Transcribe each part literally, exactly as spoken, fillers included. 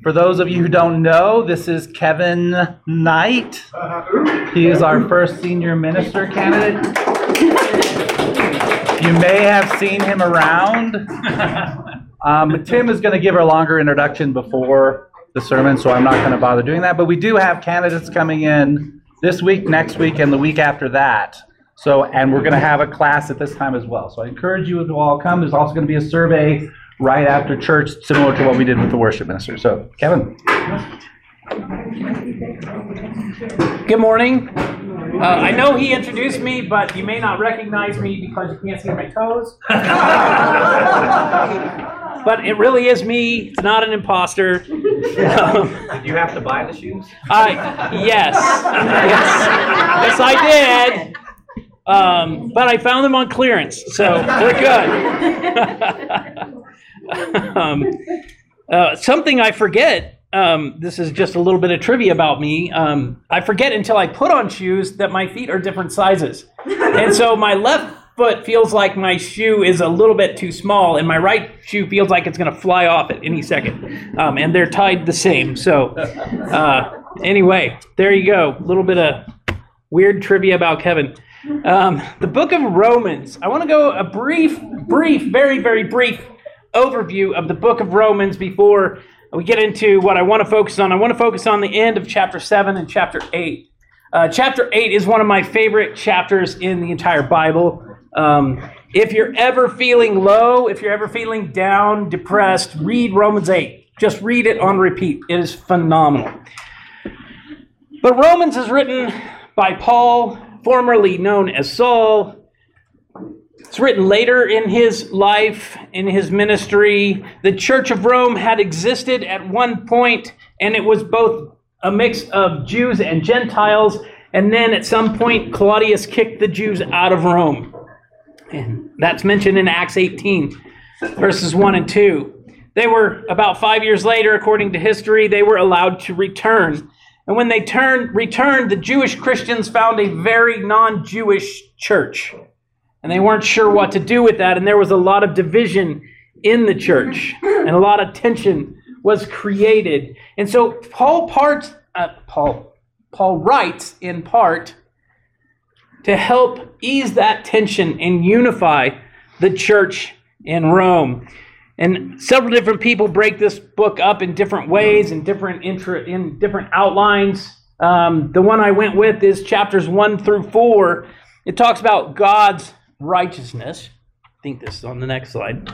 For those of you who don't know, this is Kevin Knight. He is our first senior minister candidate. You may have seen him around. Um, Tim is going to give a longer introduction before the sermon, so I'm not going to bother doing that. But we do have candidates coming in this week, next week, and the week after that. So, and we're going to have a class at this time as well. So I encourage you to all come. There's also going to be a survey right after church, similar to what we did with the worship minister. So, Kevin. Good morning. Uh, I know he introduced me, but you may not recognize me because you can't see my toes. But it really is me. It's not an imposter. Um, Did you have to buy the shoes? I yes, yes, yes, I did. Um, but I found them on clearance, so they're good. um, uh, something I forget. Um, this is just a little bit of trivia about me. Um, I forget until I put on shoes that my feet are different sizes, and so my left foot feels like my shoe is a little bit too small, and my right shoe feels like it's going to fly off at any second. Um, and they're tied the same. So uh, anyway, there you go. A little bit of weird trivia about Kevin. Um, the book of Romans. I want to go a brief, brief, very, very brief overview of the book of Romans before we get into what I want to focus on. I want to focus on the end of chapter seven and chapter eight. Uh, chapter eight is one of my favorite chapters in the entire Bible. Um, if you're ever feeling low, if you're ever feeling down, depressed, read Romans eight. Just read it on repeat. It is phenomenal. But Romans is written by Paul, formerly known as Saul. It's written later in his life, in his ministry. The Church of Rome had existed at one point, and it was both a mix of Jews and Gentiles. And then at some point, Claudius kicked the Jews out of Rome. And that's mentioned in Acts eighteen, verses one and two. They were, about five years later, according to history, they were allowed to return. And when they turned, returned, the Jewish Christians found a very non-Jewish church. And they weren't sure what to do with that. And there was a lot of division in the church. And a lot of tension was created. And so Paul parts, uh, Paul, Paul writes in part to help ease that tension and unify the church in Rome. And several different people break this book up in different ways and different intro, in different outlines. Um, the one I went with is chapters one through four. It talks about God's righteousness. I think this is on the next slide.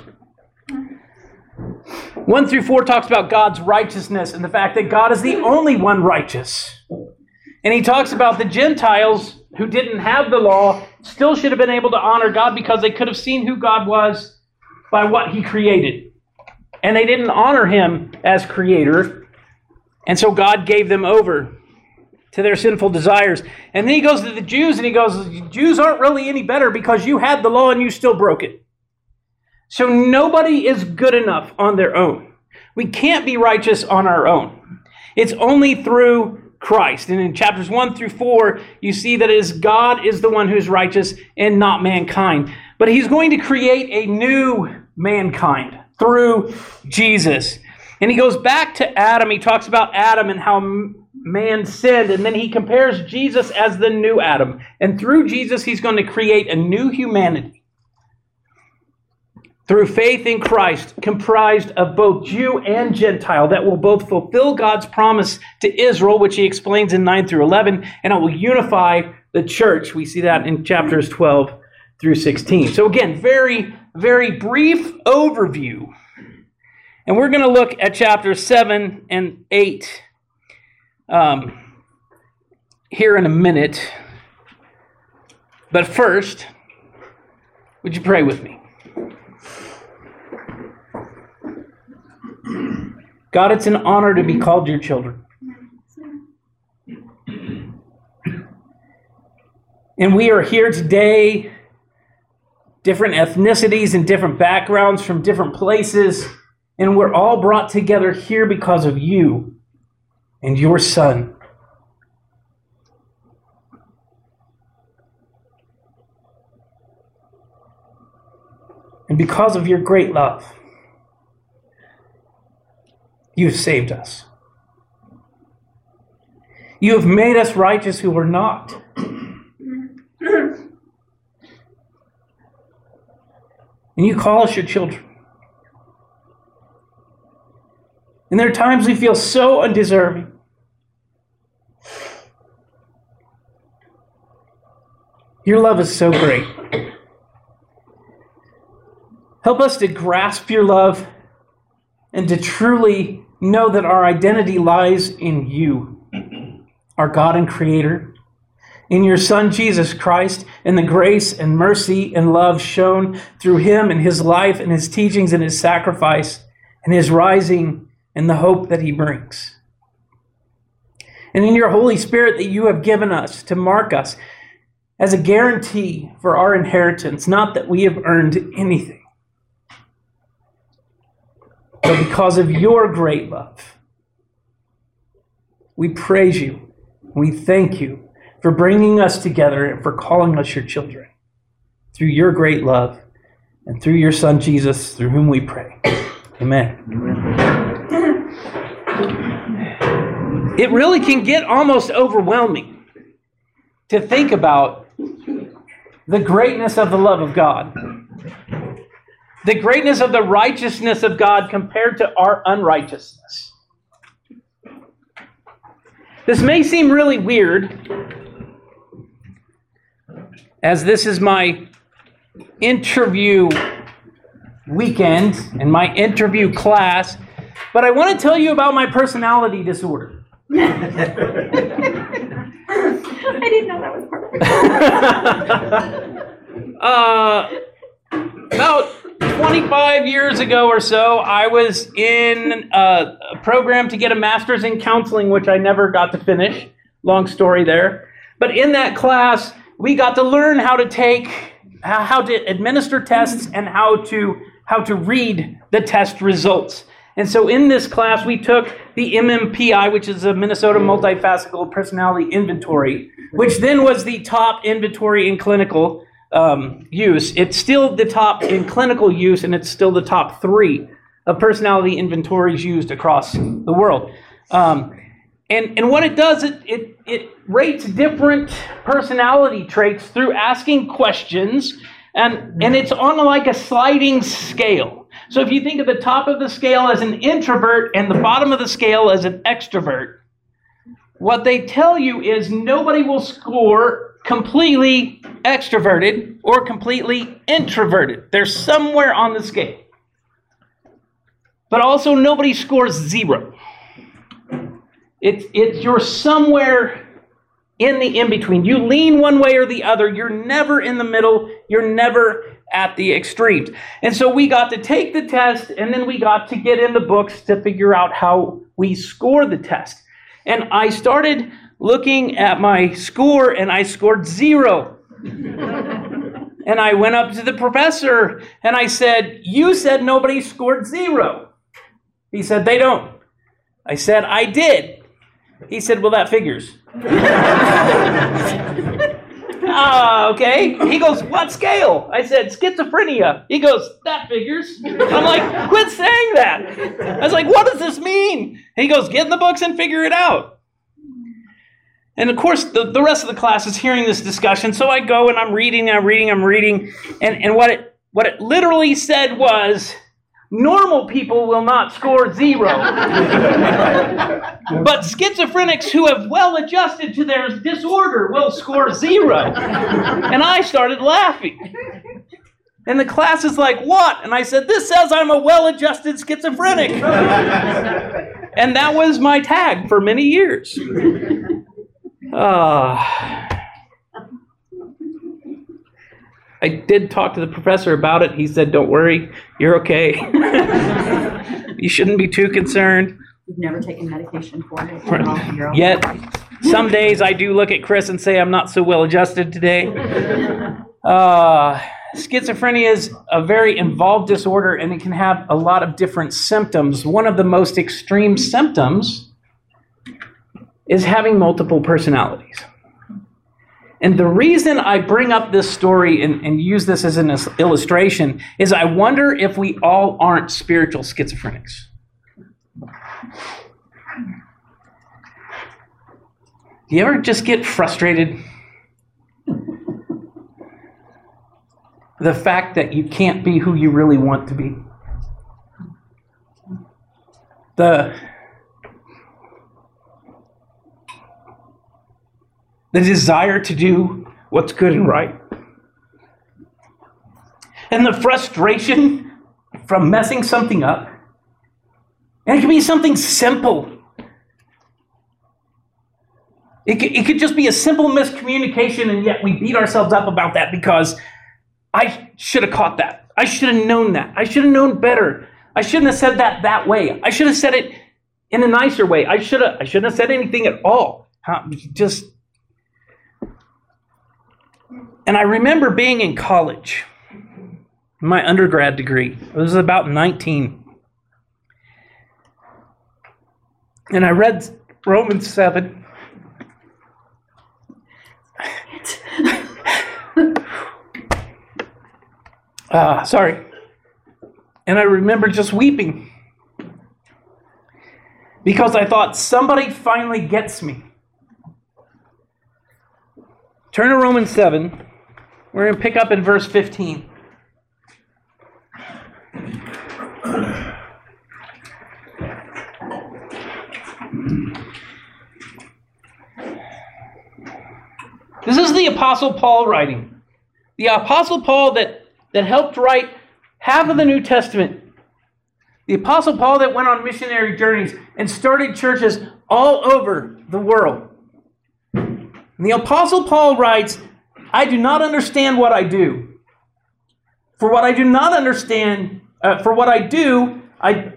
One through four talks about God's righteousness and the fact that God is the only one righteous. And he talks about the Gentiles who didn't have the law still should have been able to honor God because they could have seen who God was by what he created. And they didn't honor him as creator. And so God gave them over to their sinful desires. And then he goes to the Jews and he goes, Jews aren't really any better because you had the law and you still broke it. So nobody is good enough on their own. We can't be righteous on our own. It's only through Christ. And in chapters one through four, you see that it is God is the one who's righteous and not mankind. But he's going to create a new mankind through Jesus. And he goes back to Adam. He talks about Adam and how man sinned. And then he compares Jesus as the new Adam. And through Jesus, he's going to create a new humanity. Through faith in Christ, comprised of both Jew and Gentile, that will both fulfill God's promise to Israel, which he explains in nine through eleven, and it will unify the church. We see that in chapters twelve through sixteen. So again, very, very brief overview. And we're going to look at chapters seven and eight um, here in a minute. But first, would you pray with me? God, it's an honor to be called your children. And we are here today, different ethnicities and different backgrounds from different places, and we're all brought together here because of you and your Son. And because of your great love. You've saved us. You have made us righteous who were not. And you call us your children. And there are times we feel so undeserving. Your love is so great. Help us to grasp your love and to truly know that our identity lies in you, our God and Creator, in your Son, Jesus Christ, and the grace and mercy and love shown through him and his life and his teachings and his sacrifice and his rising and the hope that he brings. And in your Holy Spirit that you have given us to mark us as a guarantee for our inheritance, not that we have earned anything, but because of your great love. We praise you. We thank you for bringing us together and for calling us your children through your great love and through your Son, Jesus, through whom we pray. Amen. It really can get almost overwhelming to think about the greatness of the love of God. The greatness of the righteousness of God compared to our unrighteousness. This may seem really weird, as this is my interview weekend and my interview class, but I want to tell you about my personality disorder. I didn't know that was part of it. uh, about twenty-five years ago or so, I was in a, a program to get a master's in counseling, which I never got to finish. Long story there. But in that class, we got to learn how to take, how to administer tests and how to how to read the test results. And so in this class, we took the M M P I, which is a Minnesota Multifaceted Personality Inventory, which then was the top inventory in clinical um, use. It's still the top in clinical use, and it's still the top three of personality inventories used across the world. Um, and, and what it does, it, it, it rates different personality traits through asking questions, and, and it's on like a sliding scale. So if you think of the top of the scale as an introvert and the bottom of the scale as an extrovert, what they tell you is nobody will score completely extroverted or completely introverted. They're somewhere on the scale. But also nobody scores zero. It's, it's you're somewhere in the in-between. You lean one way or the other. You're never in the middle. You're never at the extremes. And so we got to take the test, and then we got to get in the books to figure out how we score the test. And I started looking at my score, and I scored zero. And I went up to the professor, and I said, "You said nobody scored zero." He said, "They don't." I said, "I did." He said, "Well, that figures." Uh, okay. He goes, "What scale?" I said, "Schizophrenia." He goes, "That figures." I'm like, "Quit saying that." I was like, "What does this mean?" And he goes, "Get in the books and figure it out." And of course, the, the rest of the class is hearing this discussion. So I go and I'm reading, I'm reading, I'm reading. And, and what it what it literally said was, normal people will not score zero. But schizophrenics who have well adjusted to their disorder will score zero. And I started laughing. And the class is like, "What?" And I said, "This says I'm a well-adjusted schizophrenic." And that was my tag for many years. Uh, I did talk to the professor about it. He said, "Don't worry, you're okay." You shouldn't be too concerned. You've never taken medication for it. Right. Yet, some days I do look at Chris and say, "I'm not so well adjusted today." Uh, schizophrenia is a very involved disorder, and it can have a lot of different symptoms. One of the most extreme symptoms is having multiple personalities. And the reason I bring up this story and, and use this as an illustration is I wonder if we all aren't spiritual schizophrenics. Do you ever just get frustrated? The fact that you can't be who you really want to be. The, the desire to do what's good and right. And the frustration from messing something up. And it can be something simple. It could, it could just be a simple miscommunication, and yet we beat ourselves up about that because I should have caught that. I should have known that. I should have known better. I shouldn't have said that that way. I should have said it in a nicer way. I should have. I shouldn't have said anything at all. How, just. And I remember being in college, my undergrad degree. I was about nineteen, and I read Romans seven. Uh, sorry. And I remember just weeping because I thought somebody finally gets me. Turn to Romans seven. We're going to pick up in verse fifteen. This is the Apostle Paul writing. The Apostle Paul that, that helped write half of the New Testament. The Apostle Paul that went on missionary journeys and started churches all over the world. And the Apostle Paul writes, I do not understand what I do. For what I do not understand, uh, for what I do, I,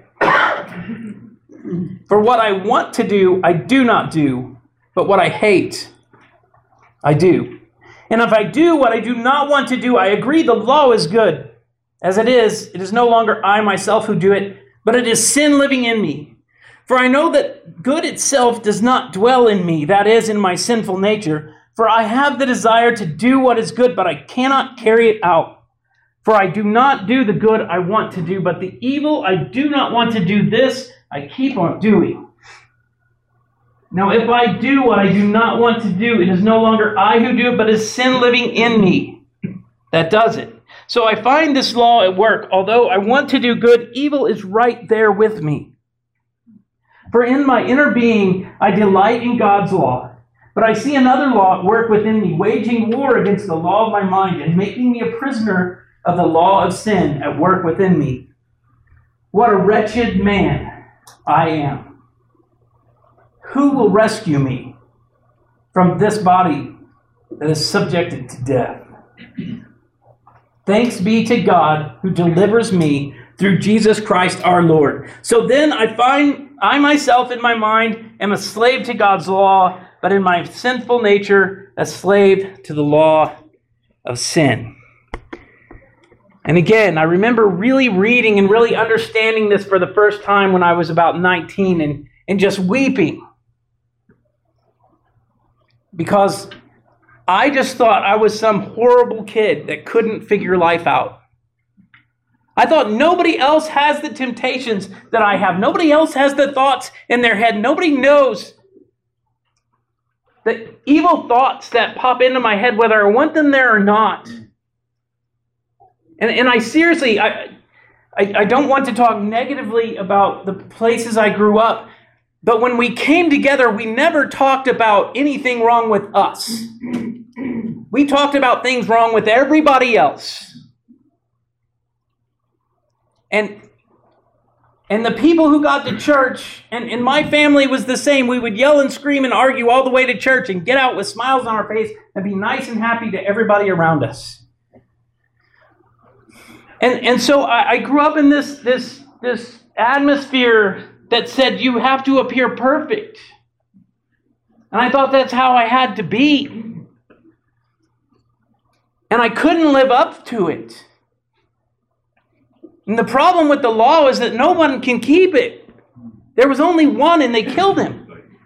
for what I want to do, I do not do. But what I hate, I do. And if I do what I do not want to do, I agree the law is good. As it is, it is no longer I myself who do it, but it is sin living in me. For I know that good itself does not dwell in me, that is, in my sinful nature. For I have the desire to do what is good, but I cannot carry it out. For I do not do the good I want to do, but the evil I do not want to do, this I keep on doing. Now, if I do what I do not want to do, it is no longer I who do it, but it is sin living in me that does it. So I find this law at work. Although I want to do good, evil is right there with me. For in my inner being, I delight in God's law. But I see another law at work within me, waging war against the law of my mind and making me a prisoner of the law of sin at work within me. What a wretched man I am. Who will rescue me from this body that is subjected to death? Thanks be to God who delivers me through Jesus Christ our Lord. So then I find I myself in my mind am a slave to God's law, but in my sinful nature a slave to the law of sin. And again, I remember really reading and really understanding this for the first time when I was about nineteen and, and just weeping. Because I just thought I was some horrible kid that couldn't figure life out. I thought nobody else has the temptations that I have. Nobody else has the thoughts in their head. Nobody knows the evil thoughts that pop into my head, whether I want them there or not. And, and I seriously, I, I, I don't want to talk negatively about the places I grew up. But when we came together, we never talked about anything wrong with us. We talked about things wrong with everybody else. And, and the people who got to church, and, and my family was the same. We would yell and scream and argue all the way to church and get out with smiles on our face and be nice and happy to everybody around us. And, and so I, I grew up in this, this, this atmosphere that said you have to appear perfect. And I thought that's how I had to be. And I couldn't live up to it. And the problem with the law is that no one can keep it. There was only one and they killed him.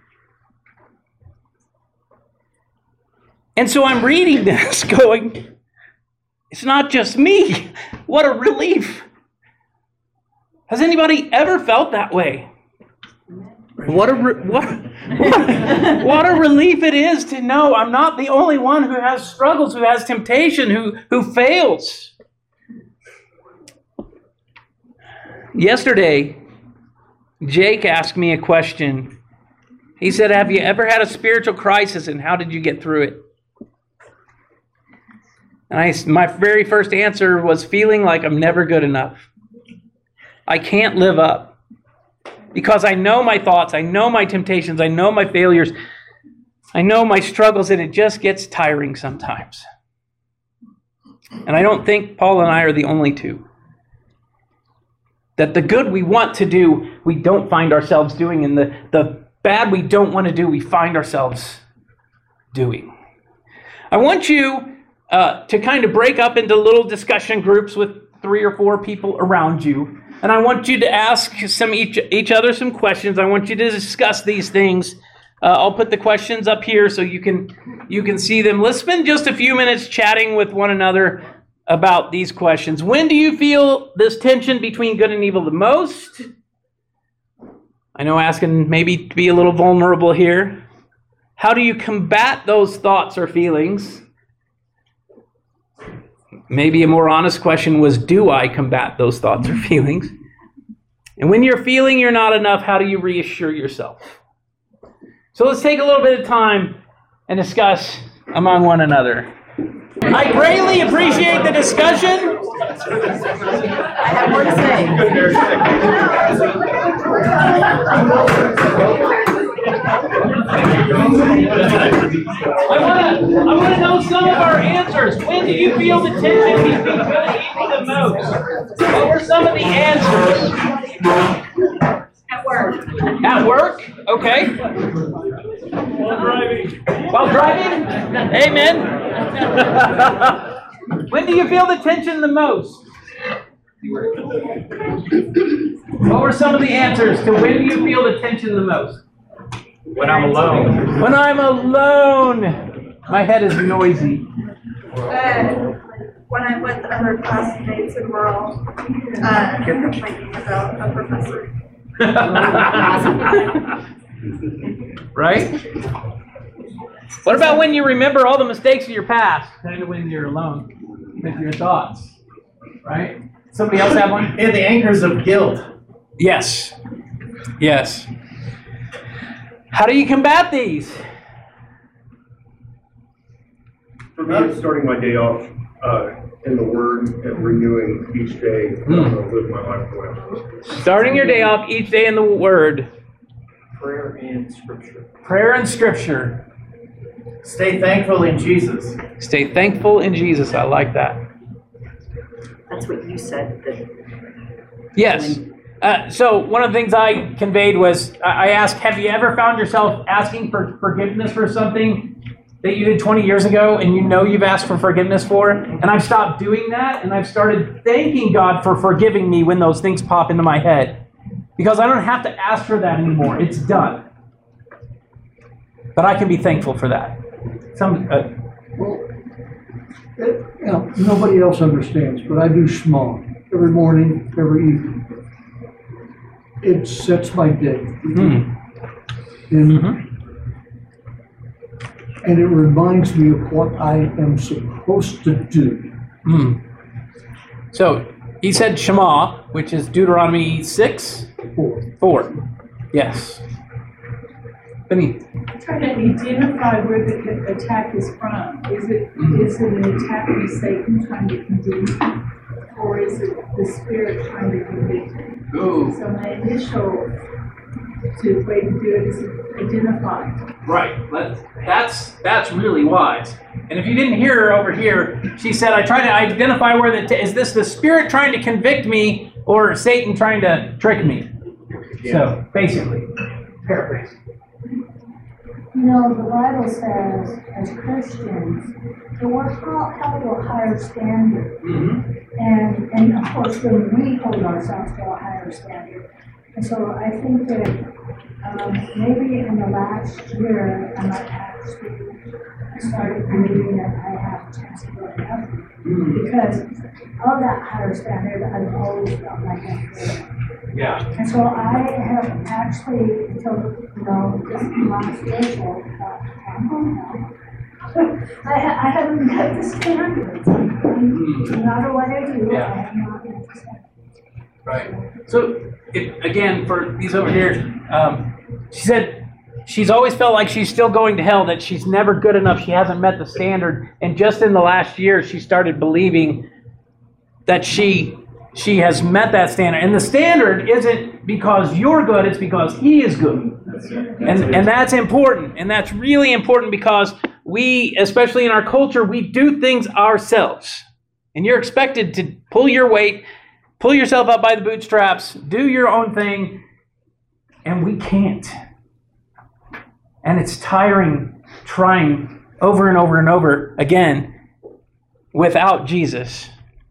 And so I'm reading this going, it's not just me. What a relief. Has anybody ever felt that way? What a re- what, what, what a relief it is to know I'm not the only one who has struggles, who has temptation, who, who fails. Yesterday, Jake asked me a question. He said, have you ever had a spiritual crisis, and how did you get through it? And I, my very first answer was feeling like I'm never good enough. I can't live up. Because I know my thoughts, I know my temptations, I know my failures, I know my struggles, and it just gets tiring sometimes. And I don't think Paul and I are the only two. That the good we want to do, we don't find ourselves doing, and the, the bad we don't want to do, we find ourselves doing. I want you uh, to kind of break up into little discussion groups with three or four people around you. And I want you to ask some each, each other some questions. I want you to discuss these things. Uh, I'll put the questions up here so you can you can see them. Let's spend just a few minutes chatting with one another about these questions. When do you feel this tension between good and evil the most? I know asking maybe to be a little vulnerable here. How do you combat those thoughts or feelings? Maybe a more honest question was, do I combat those thoughts or feelings? And when you're feeling you're not enough, how do you reassure yourself? So let's take a little bit of time and discuss among one another. I greatly appreciate the discussion. I have more to say. I want to I want to know some of our answers. When do you feel the tension between good and evil the most? What were some of the answers? At work. At work? Okay. While driving. While driving? Amen. When do you feel the tension the most? What were some of the answers to when do you feel the tension the most? When I'm alone. When I'm alone. My head is noisy. Uh, when I'm with other classmates and we're all uh, complaining about a professor. Right? What about when you remember all the mistakes of your past? Kind of when you're alone with your thoughts. Right? Somebody else have one? And the anchors of guilt. Yes. Yes. How do you combat these? For me, it's starting my day off uh, in the Word and renewing each day. Mm. I'm going to live my life the way I'm supposed to. Starting your day off each day in the Word. Prayer and Scripture. Prayer and Scripture. Stay thankful in Jesus. Stay thankful in Jesus. I like that. That's what you said. That Yes. Uh, so one of the things I conveyed was, I asked, have you ever found yourself asking for forgiveness for something that you did twenty years ago and you know you've asked for forgiveness for? And I've stopped doing that, and I've started thanking God for forgiving me when those things pop into my head. Because I don't have to ask for that anymore. It's done. But I can be thankful for that. Some, uh, Well, it, you know, nobody else understands, but I do Shema every morning, every evening. It sets my day. hmm. And, Mm-hmm. and it reminds me of what I am supposed to do. Mm. So he said Shema, which is Deuteronomy six? For. Four. Yes. Beneath. Try to identify where the attack is from. Is it Mhm. is it an attack from Satan trying to condemn me? Or is it the Spirit trying to convict me? Ooh. So my initial to way to do it is identify. Right. Let's, that's that's really wise. And if you didn't hear her over here, she said, I try to identify where the, t- is this the Spirit trying to convict me or Satan trying to trick me? So, basically, paraphrase. You know, the Bible says, as Christians, that we're held held to a higher standard. Mm-hmm. And, and of course, then we hold ourselves to a higher standard. And so I think that um, maybe in the last year, I might actually started believing that I have a chance to go to heaven. Because of that higher standard, I've always felt like I'm good. Yeah. And so I have actually, until, you know, this last year, so thought, I'm home now. I, ha- I haven't met the standards. No matter what I do, Yeah. I have not met the standards. Right. So, it, again, for these over here, um, she said she's always felt like she's still going to hell, that she's never good enough, she hasn't met the standard. And just in the last year, she started believing that she she has met that standard. And the standard isn't because you're good, it's because He is good. And, and that's important. And that's really important because we, especially in our culture, we do things ourselves. And you're expected to pull your weight, pull yourself up by the bootstraps, do your own thing, and we can't. And it's tiring trying over and over and over again without Jesus.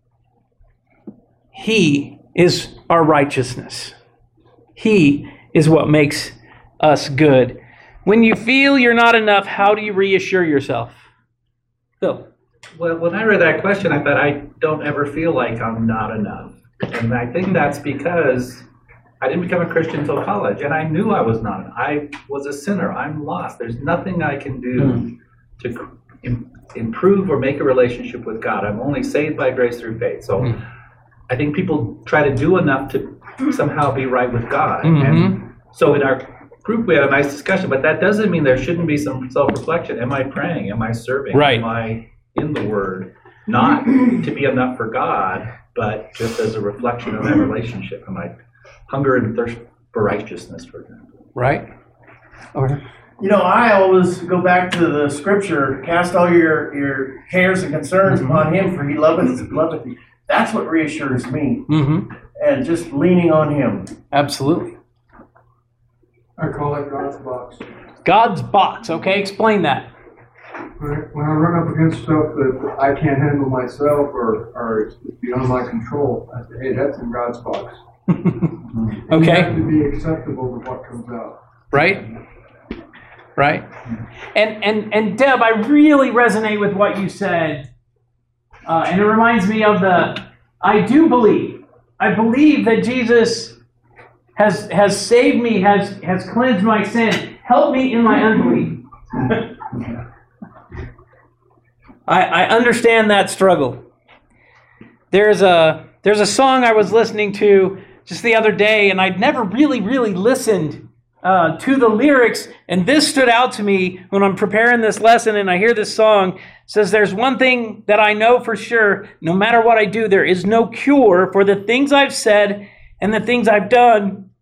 He is our righteousness. He is what makes us good. When you feel you're not enough, how do you reassure yourself? Phil. Well, when I read that question, I thought, I don't ever feel like I'm not enough. And I think that's because I didn't become a Christian until college, and I knew I was not. I was a sinner. I'm lost. There's nothing I can do mm. to im- improve or make a relationship with God. I'm only saved by grace through faith. So mm. I think people try to do enough to somehow be right with God. Mm-hmm. And so in our group, we had a nice discussion, but that doesn't mean there shouldn't be some self-reflection. Am I praying? Am I serving? Right. Am I in the Word? Not to be enough for God, but just as a reflection of that relationship. Am I hunger and thirst for righteousness, for example? Right. Or, You know, I always go back to the scripture, cast all your, your cares and concerns mm-hmm. upon Him, for He loveth, loveth you. That's what reassures me. Mm-hmm. And just leaning on Him. Absolutely. I call it God's box. God's box. Okay, explain that. When I run up against stuff that I can't handle myself or, or it's beyond my control, I say, hey, that's in God's box. Okay. You have to be acceptable to what comes out. Right? Right? And and and Deb, I really resonate with what you said. Uh, and it reminds me of the, I do believe, I believe that Jesus has has saved me, has, has cleansed my sin, helped me in my unbelief. I, I understand that struggle. There's a there's a song I was listening to just the other day, and I'd never really, really listened uh, to the lyrics, and this stood out to me when I'm preparing this lesson, and I hear this song. It says, there's one thing that I know for sure, no matter what I do, there is no cure for the things I've said and the things I've done.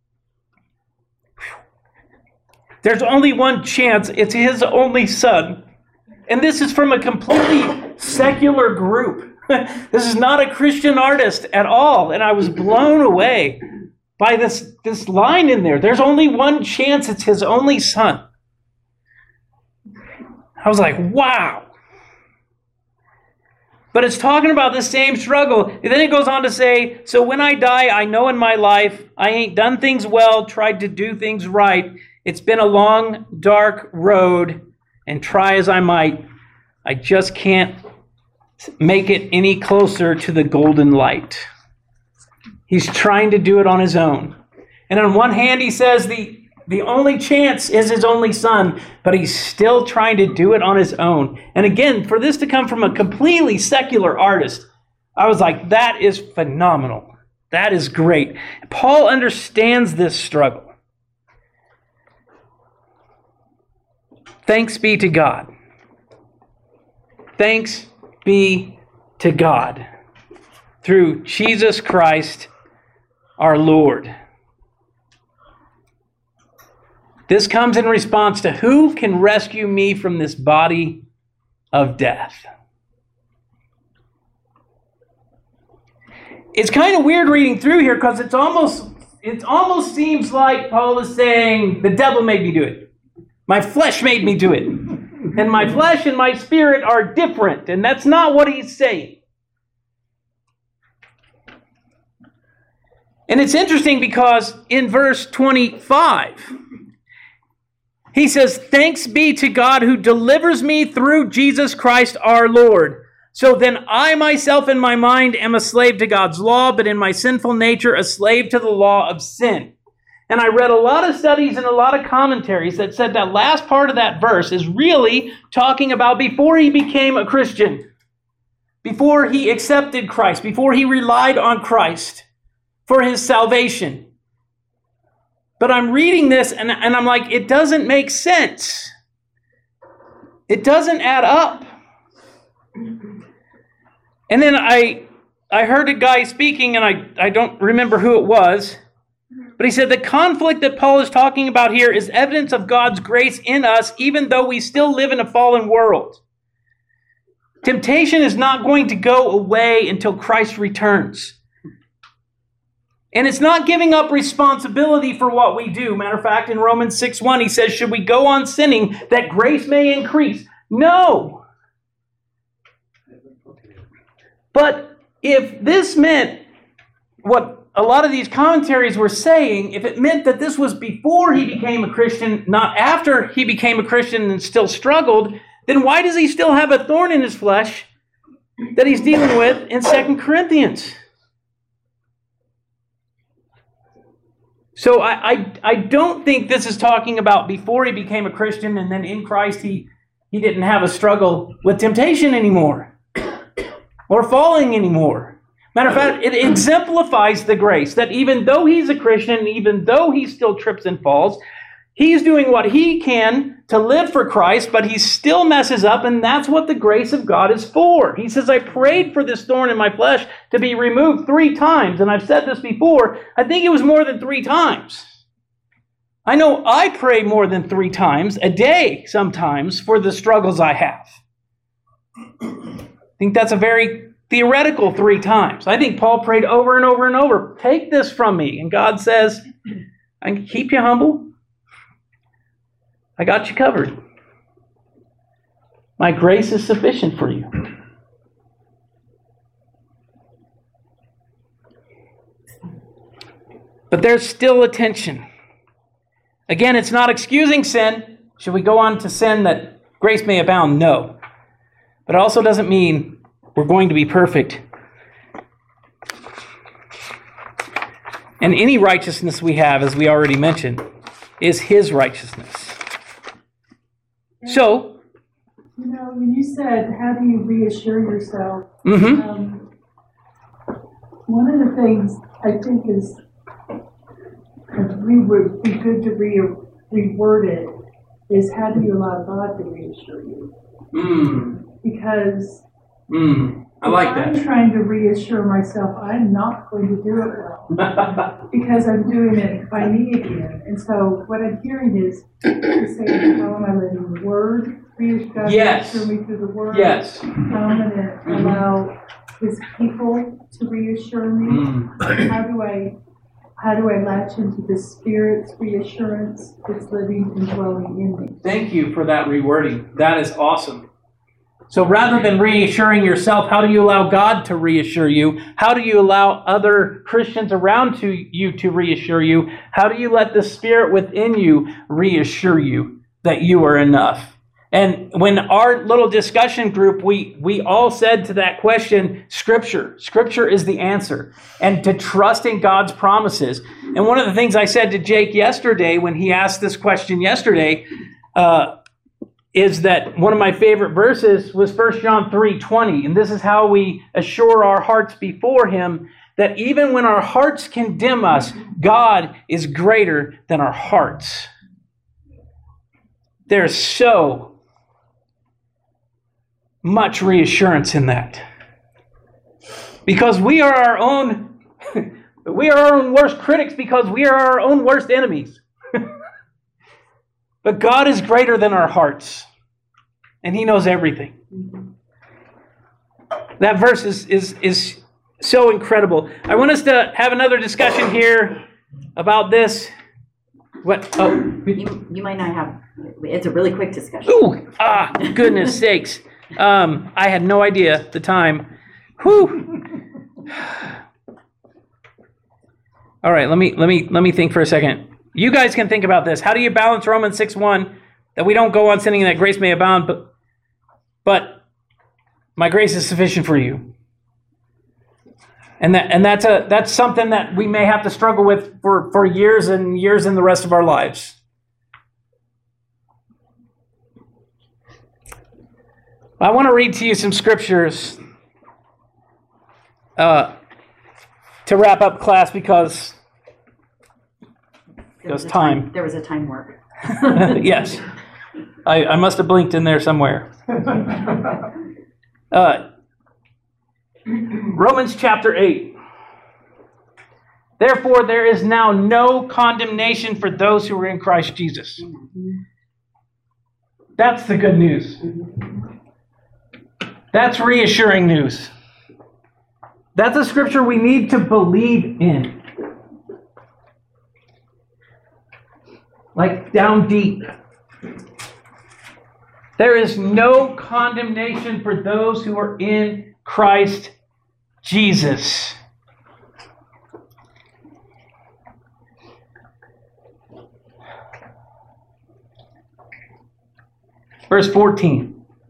There's only one chance. It's His only Son. And this is from a completely secular group. This is not a Christian artist at all. And I was blown away by this, this line in there. There's only one chance. It's His only Son. I was like, wow. But it's talking about the same struggle. And then it goes on to say, so when I die, I know in my life I ain't done things well, tried to do things right. It's been a long, dark road. And try as I might, I just can't make it any closer to the golden light. He's trying to do it on his own. And on one hand, he says the, the only chance is His only Son, but he's still trying to do it on his own. And again, for this to come from a completely secular artist, I was like, that is phenomenal. That is great. Paul understands this struggle. Thanks be to God. Thanks be to God through Jesus Christ our Lord. This comes in response to who can rescue me from this body of death? It's kind of weird reading through here because it's almost it almost seems like Paul is saying the devil made me do it. My flesh made me do it. And my flesh and my spirit are different. And that's not what he's saying. And it's interesting because in verse twenty-five, he says, thanks be to God who delivers me through Jesus Christ our Lord. So then I myself in my mind am a slave to God's law, but in my sinful nature a slave to the law of sin. And I read a lot of studies and a lot of commentaries that said that last part of that verse is really talking about before he became a Christian, before he accepted Christ, before he relied on Christ for his salvation. But I'm reading this and, and I'm like, it doesn't make sense. It doesn't add up. And then I I heard a guy speaking, and I, I don't remember who it was, but he said the conflict that Paul is talking about here is evidence of God's grace in us, even though we still live in a fallen world. Temptation is not going to go away until Christ returns. And it's not giving up responsibility for what we do. Matter of fact, in Romans six one, he says, should we go on sinning that grace may increase? No. But if this meant what a lot of these commentaries were saying, if it meant that this was before he became a Christian, not after he became a Christian and still struggled, then why does he still have a thorn in his flesh that he's dealing with in Second Corinthians? So I, I, I don't think this is talking about before he became a Christian and then in Christ he, he didn't have a struggle with temptation anymore. Or falling anymore. Matter of fact, it exemplifies the grace that even though he's a Christian, even though he still trips and falls, he's doing what he can to live for Christ, but he still messes up, and that's what the grace of God is for. He says, I prayed for this thorn in my flesh to be removed three times, and I've said this before, I think it was more than three times. I know I pray more than three times a day sometimes for the struggles I have. I think that's a very theoretical three times. I think Paul prayed over and over and over, take this from me. And God says, I can keep you humble. I got you covered. My grace is sufficient for you. But there's still a tension. Again, it's not excusing sin. Should we go on to sin that grace may abound? No. But it also doesn't mean we're going to be perfect. And any righteousness we have, as we already mentioned, is his righteousness. So, you know, when you said, how do you reassure yourself? Mm-hmm. Um, one of the things I think is, we would be good to re- reword it, is how do you allow God to reassure you? Mm. Because mm. I like I'm that. trying to reassure myself I'm not going to do it well because I'm doing it by me again. And so what I'm hearing is to say, how am I letting the Word reassure, God Yes. reassure me through the Word? Yes. How am I going to allow His people to reassure me? Mm. How do I how do I latch into the Spirit's reassurance that's living and dwelling in me? Thank you for that rewording. That is awesome. So rather than reassuring yourself, how do you allow God to reassure you? How do you allow other Christians around to you to reassure you? How do you let the Spirit within you reassure you that you are enough? And when our little discussion group, we, we all said to that question, Scripture. Scripture is the answer. And to trust in God's promises. And one of the things I said to Jake yesterday when he asked this question yesterday, uh, is that one of my favorite verses was First John three twenty. And this is how we assure our hearts before him, that even when our hearts condemn us, God is greater than our hearts. There's so much reassurance in that. Because we are our own, we are our own worst critics because we are our own worst enemies. But God is greater than our hearts. And he knows everything. That verse is, is, is so incredible. I want us to have another discussion here about this. What? Oh. You, you might not have, it's a really quick discussion. Ooh, ah, goodness sakes. Um, I had no idea the time. Whew. All right, let me let me let me think for a second. You guys can think about this. How do you balance Romans six one, that we don't go on sinning and that grace may abound, but but My grace is sufficient for you. And that and that's a that's something that we may have to struggle with for, for years and years in the rest of our lives. I want to read to you some scriptures uh, to wrap up class because There was because a time. There was a time warp. Yes. I, I must have blinked in there somewhere. Uh, Romans chapter eight. Therefore, there is now no condemnation for those who are in Christ Jesus. That's the good news. That's reassuring news. That's a scripture we need to believe in. Like down deep. There is no condemnation for those who are in Christ Jesus. Verse fourteen.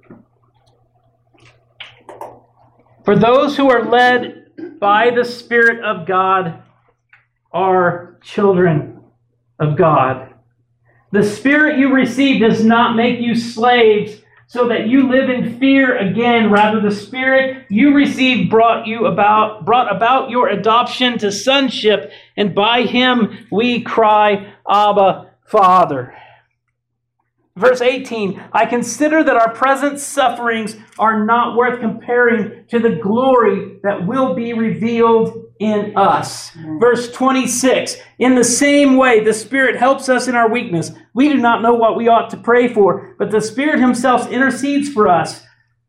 For those who are led by the Spirit of God are children of God. The Spirit you received does not make you slaves so that you live in fear again. Rather, the Spirit you received brought you about, brought about your adoption to sonship, and by Him we cry, Abba, Father. Verse eighteen, I consider that our present sufferings are not worth comparing to the glory that will be revealed in us. Verse twenty-six, in the same way, the Spirit helps us in our weakness. We do not know what we ought to pray for, but the Spirit Himself intercedes for us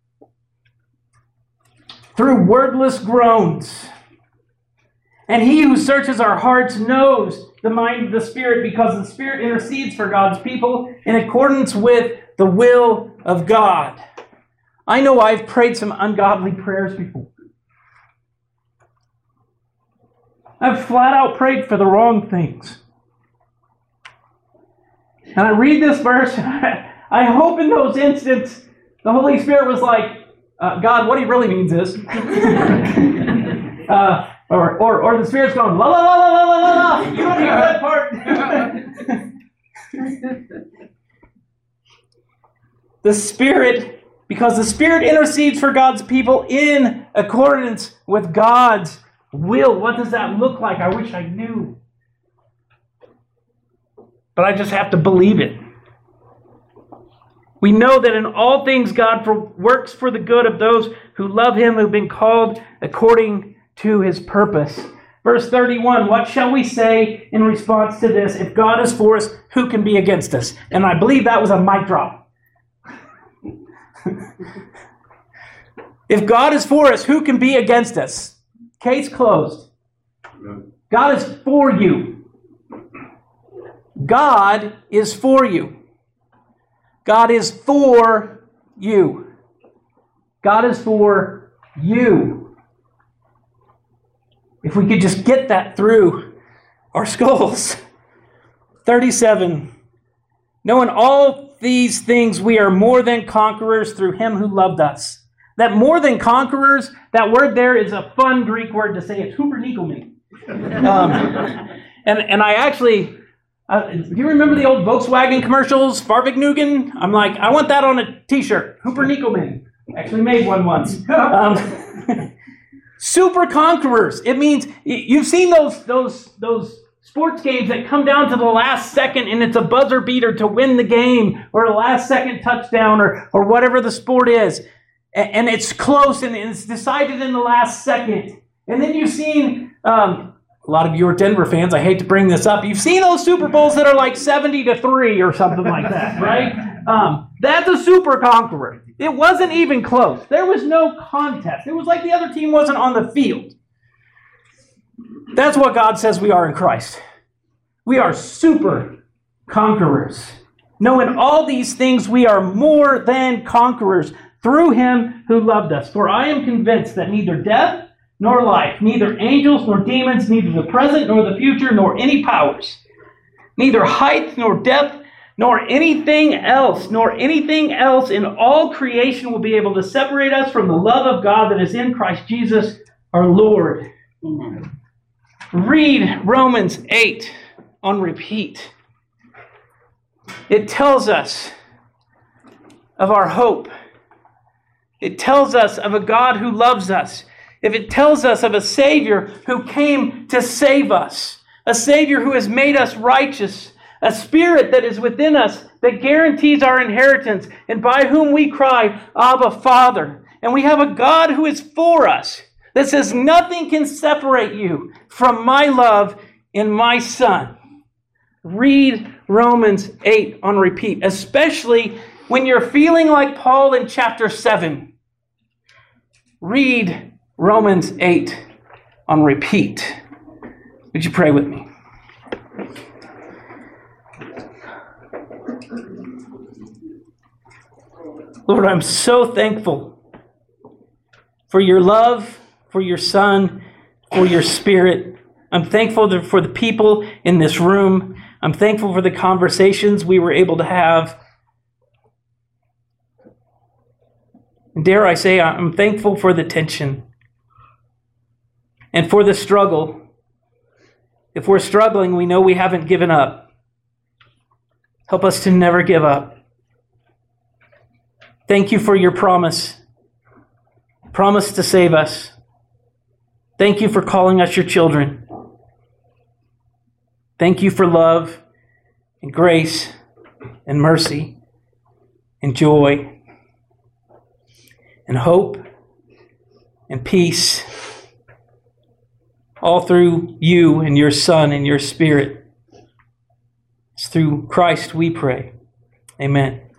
through wordless groans. And He who searches our hearts knows the mind of the Spirit, because the Spirit intercedes for God's people in accordance with the will of God. I know I've prayed some ungodly prayers before. I've flat out prayed for the wrong things. And I read this verse, and I, I hope in those instances the Holy Spirit was like, uh, God, what He really means is... uh, Or, or, or the Spirit's going, la la la la la la la. You don't hear that part. The Spirit, because the Spirit intercedes for God's people in accordance with God's will. What does that look like? I wish I knew. But I just have to believe it. We know that in all things God for, works for the good of those who love Him, who've been called according to His purpose. Verse thirty-one, what shall we say in response to this? If God is for us, who can be against us? And I believe that was a mic drop. If God is for us, who can be against us? Case closed. God is for you. God is for you. God is for you. God is for you. If we could just get that through our skulls. thirty-seven. Knowing all these things, we are more than conquerors through Him who loved us. That more than conquerors, that word there is a fun Greek word to say. It's hupernikomai. Um, and, and I actually, uh, do you remember the old Volkswagen commercials, Farvignugan? I'm like, I want that on a t-shirt. Hupernikomai. Actually made one once. Um, Super conquerors. It means you've seen those those those sports games that come down to the last second and it's a buzzer beater to win the game, or a last second touchdown, or or whatever the sport is, and it's close and it's decided in the last second. And then you've seen um, a lot of you are Denver fans. I hate to bring this up. You've seen those Super Bowls that are like seventy to three or something like that, right? Um, that's a super conqueror. It wasn't even close. There was no contest. It was like the other team wasn't on the field. That's what God says we are in Christ. We are super conquerors. Knowing all these things, we are more than conquerors through Him who loved us. For I am convinced that neither death nor life, neither angels nor demons, neither the present nor the future, nor any powers, neither height nor depth, nor anything else, nor anything else in all creation will be able to separate us from the love of God that is in Christ Jesus our Lord. Amen. Read Romans eight on repeat. It tells us of our hope. It tells us of a God who loves us. If it tells us of a Savior who came to save us, a Savior who has made us righteous, a Spirit that is within us that guarantees our inheritance, and by whom we cry, Abba, Father. And we have a God who is for us, that says nothing can separate you from my love in my Son. Read Romans eight on repeat, especially when you're feeling like Paul in chapter seven. Read Romans eight on repeat. Would you pray with me? Lord, I'm so thankful for your love, for your Son, for your Spirit. I'm thankful for the people in this room. I'm thankful for the conversations we were able to have. And dare I say, I'm thankful for the tension and for the struggle. If we're struggling, we know we haven't given up. Help us to never give up. Thank you for your promise. Promise to save us. Thank you for calling us your children. Thank you for love and grace and mercy and joy and hope and peace, all through you and your Son and your Spirit. It's through Christ we pray. Amen.